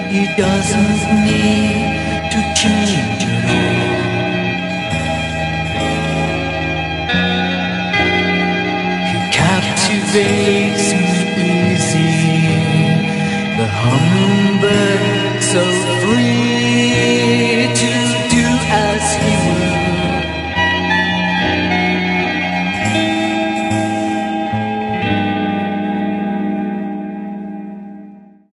He doesn't need to change at all. He captivates me easy, the hummingbird so free.